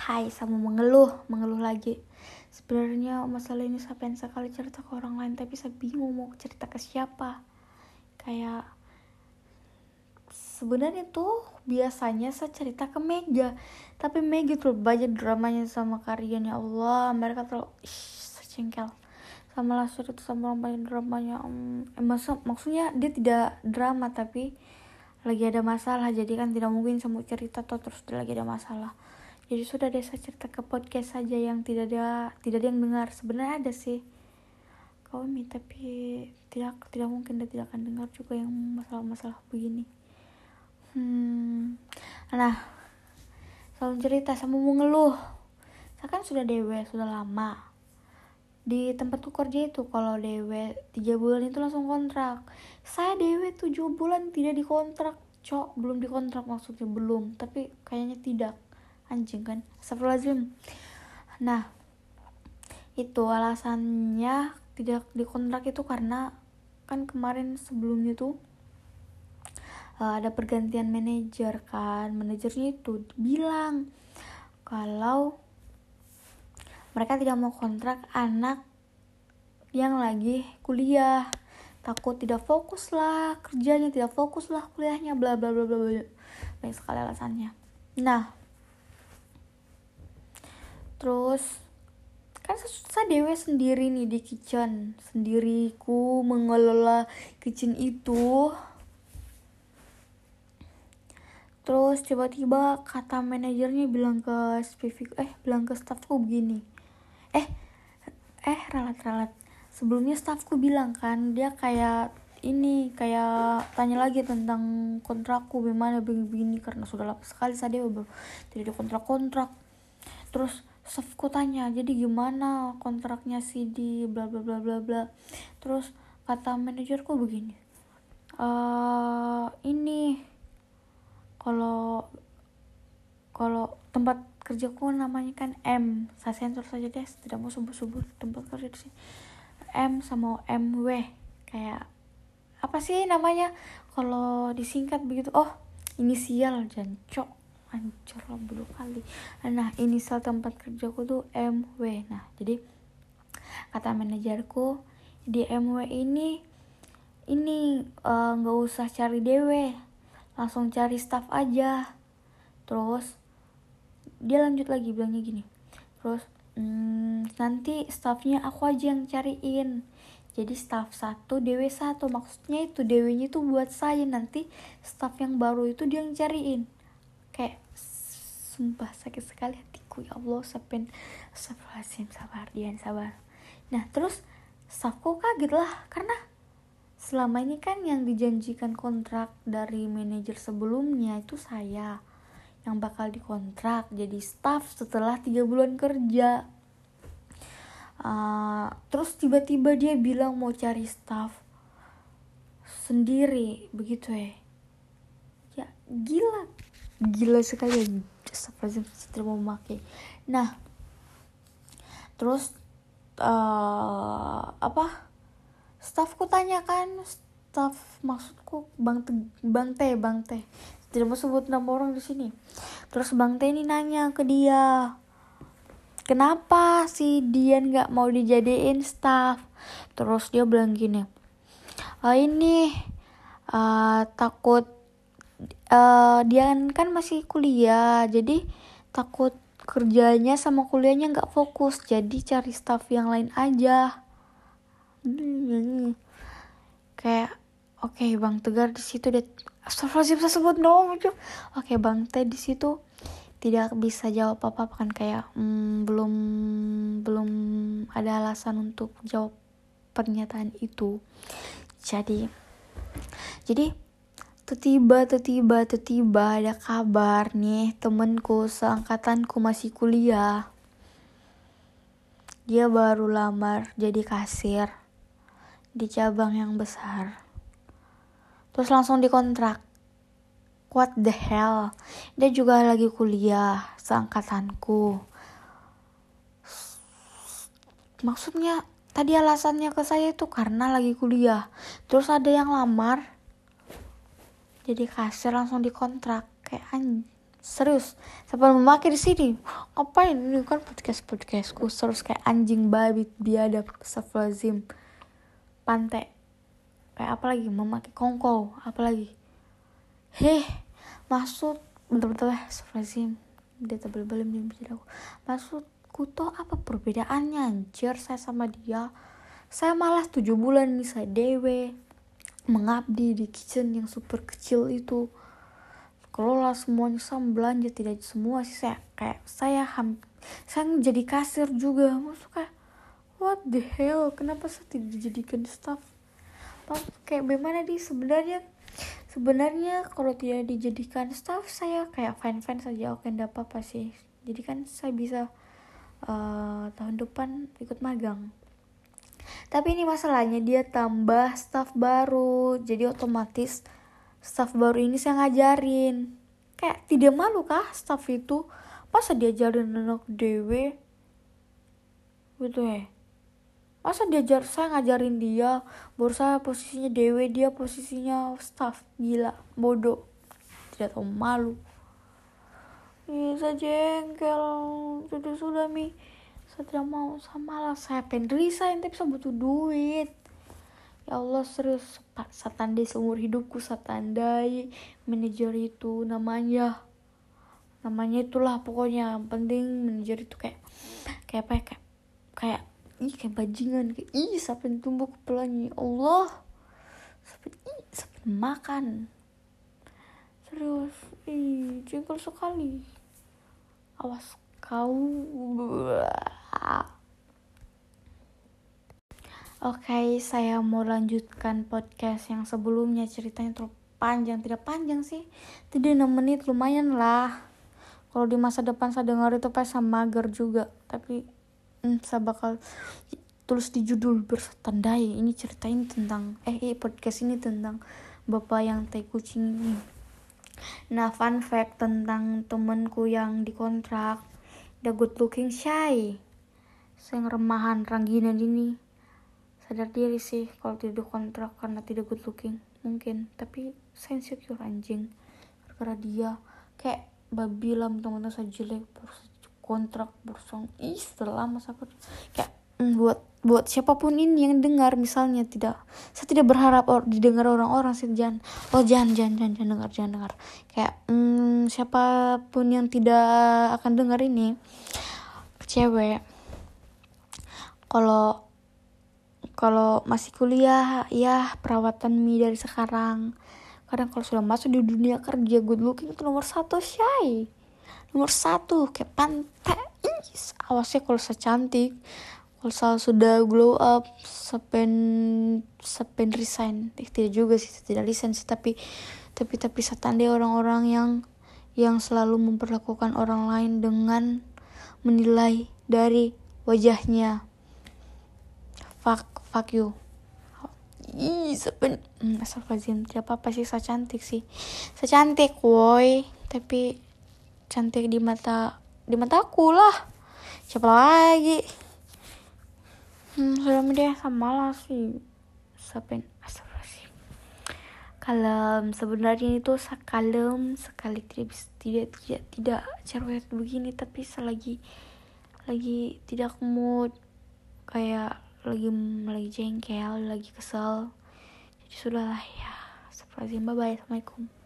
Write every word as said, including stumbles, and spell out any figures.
Hai, sama mengeluh, mengeluh lagi. Sebenarnya masalah ini saya pengen sekali cerita ke orang lain, tapi saya bingung mau cerita ke siapa. Kayak sebenarnya tuh biasanya saya cerita ke Mega, tapi Mega tuh banyak dramanya sama Karian. Ya Allah, mereka terlalu ish, secengkel sama lah itu sama orang banyak dramanya. Um, eh, masa, maksudnya dia tidak drama tapi lagi ada masalah, jadi kan tidak mungkin semua cerita tuh terus dia lagi ada masalah. Jadi sudah deh saya cerita ke podcast saja yang tidak ada tidak ada yang dengar. Sebenarnya ada sih Kaumi, tapi tidak tidak mungkin dia tidak akan dengar juga yang masalah-masalah begini. Hmm. Nah, selalu cerita sama mengeluh. Saya kan sudah D W sudah lama. Di tempatku kerja itu kalau D W tiga bulan itu langsung kontrak. Saya D W tujuh bulan tidak dikontrak, cok, belum dikontrak maksudnya belum, tapi kayaknya tidak. Anjing kan, astagfirullahaladzim. Nah, itu alasannya tidak dikontrak itu karena kan kemarin sebelumnya tuh uh, ada pergantian manajer kan. Manajernya itu bilang kalau mereka tidak mau kontrak anak yang lagi kuliah, takut tidak fokus lah kerjanya, tidak fokus lah kuliahnya, bla bla bla bla bla. Banyak sekali alasannya. Nah, terus kan saya dewe sendiri nih di kitchen, sendiriku mengelola kitchen itu. Terus tiba-tiba kata manajernya bilang ke spesifik eh bilang ke staffku begini. Eh eh ralat-ralat. Sebelumnya staffku bilang kan dia kayak ini kayak tanya lagi tentang kontrakku gimana begini karena sudah lama sekali saya dewe tidak ada kontrak-kontrak. Terus staffku tanya, jadi gimana kontraknya sih di bla bla bla bla bla. Terus kata manajerku begini, uh, ini kalau kalau tempat kerjaku namanya kan M, saya sensor saja deh, tidak mau sebut-sebut tempat kerja di sini. M sama M W, kayak apa sih namanya kalau disingkat begitu? Oh, inisial jancok. Hancur lah bodoh kali. Nah, inisial tempat kerjaku tuh M W. Nah, jadi kata manajerku di M W ini ini nggak uh, usah cari D W, langsung cari staff aja. Terus dia lanjut lagi bilangnya gini. Terus hmm, nanti staffnya aku aja yang cariin. Jadi staff satu, D W satu. Maksudnya itu D W-nya itu buat saya, nanti staff yang baru itu dia yang cariin. Kayak sumpah sakit sekali hatiku, ya Allah. Sapen astagfirullahaladzim, sabar Dian, sabar. Nah, terus staffku kaget lah karena selama ini kan yang dijanjikan kontrak dari manajer sebelumnya itu saya yang bakal dikontrak jadi staff setelah tiga bulan kerja. Uh, terus tiba-tiba dia bilang mau cari staff sendiri begitu ya. Ya gila. Gila sekali, seperti tidak mau memakai. Nah, terus uh, apa? Staffku tanya kan, staff maksudku Bang Te, Bang T, Bang T. Tidak mau sebut nama orang di sini. Terus Bang T ini nanya ke dia, kenapa si Dian nggak mau dijadiin staff? Terus dia bilang gini, oh, ini uh, takut. Uh, dia kan masih kuliah, jadi takut kerjanya sama kuliahnya nggak fokus, jadi cari staff yang lain aja. Hmm. Kayak oke okay, Bang Tegar di situ deh. Astagfirullahaladzim saya sebut no. Oke okay, Bang T di situ tidak bisa jawab apa-apa kan, kayak hmm, belum belum ada alasan untuk jawab pernyataan itu. Jadi jadi Tiba, tiba, tiba ada kabar nih, temenku seangkatanku masih kuliah. Dia baru lamar jadi kasir di cabang yang besar. Terus langsung dikontrak. What the hell? Dia juga lagi kuliah seangkatanku. Maksudnya tadi alasannya ke saya itu karena lagi kuliah. Terus ada yang lamar jadi kasir langsung dikontrak. Kayak anjing, Serius, siapa yang memakai di sini? Ngapain? Ini kan podcast podcastku, terus kayak anjing, babi, biadab, astagfirullahaladzim, pantai, kayak apa lagi? Memakai kongkow, apa lagi? Heh, maksud bentar-bentar lah, astagfirullahaladzim, dia tebel-belem di bibir aku. Maksudku tuh apa perbedaannya anjir saya sama dia? Saya malah tujuh bulan nih saya dewe mengabdi di kitchen yang super kecil itu, kelola semuanya, sama belanja tidak semua sih, saya kayak saya ham saya jadi kasir juga. Maksud kayak what the hell, kenapa saya tidak dijadikan staff? Kayak bagaimana di sebenarnya sebenarnya kalau tidak dijadikan staff saya kayak fine fine saja, oke enggak apa-apa sih. Jadi kan saya bisa uh, tahun depan ikut magang. Tapi ini masalahnya dia tambah staff baru, jadi otomatis staff baru ini saya ngajarin. Kayak tidak malu kah staff itu? Masa diajarin anak dewe gitu ya? Masa diajar, saya ngajarin dia, baru saya posisinya dewe, dia posisinya staff. Gila, bodoh, tidak tahu malu. Bisa jengkel, sudah sudah mi, saya tidak mau, saya malas, saya pengen resign tapi saya butuh duit. Ya Allah, serius, saya tandai seumur hidupku, saya tandai manajer itu namanya, namanya itulah pokoknya. Yang penting manajer itu kayak kayak apa ya, kayak kayak ih kayak bajingan, kayak ih sampai tumbuh kepalanya. Allah, sampai ih sampai makan. Serius, ih jengkel sekali. Awas kau. Oke, okay, saya mau lanjutkan podcast yang sebelumnya, ceritanya terlalu panjang. Tidak panjang sih, tidak enam menit, lumayan lah. Kalau di masa depan saya dengar itu pas sama mager juga. Tapi hmm, saya bakal tulis di judul bersetandai. Ini ceritain tentang eh, eh podcast ini tentang bapak yang tai kucing ini. Nah, fun fact tentang temanku yang dikontrak, the good looking shy, saya remahan rangginan ini. Sadar diri sih kalau tidak dikontrak karena tidak good looking mungkin, tapi saya insecure anjing gara-gara dia. Kayak babi lah, teman-teman saya jelek kontrak bersong. Ih, setelah lama saya kayak mm, buat buat siapapun ini yang dengar, misalnya tidak, saya tidak berharap or, didengar orang-orang sih, jangan oh jangan jangan jangan, jangan dengar jangan dengar kayak mm, siapapun yang tidak akan dengar ini cewek, kalau kalau masih kuliah ya perawatan mie dari sekarang. Kadang kalau sudah masuk di dunia kerja, good looking itu nomor satu shy, nomor satu kayak pantai. Awasnya kalau saya cantik, kalau saya sudah glow up, sepen sepen resign. Eh, tidak juga sih, tidak resign sih, tapi tapi tapi saya tandai orang-orang yang yang selalu memperlakukan orang lain dengan menilai dari wajahnya. Fuck, fuck you. Ih, sepen hmm, astagfirullahaladzim, tidak apa-apa sih, saya cantik sih. Saya cantik, woi. Tapi cantik di mata di mataku lah. Siapa lagi? Hmm, sudah deh, sama lah sih. Sepen astagfirullahaladzim. Kalem, sebenarnya itu kalem sekali, tidak tidak tidak tidak cerewet begini, tapi selagi lagi tidak mood, kayak lagi lagi jengkel, lagi kesel, jadi sudahlah ya. Astagfirullahaladzim, bye bye, assalamualaikum.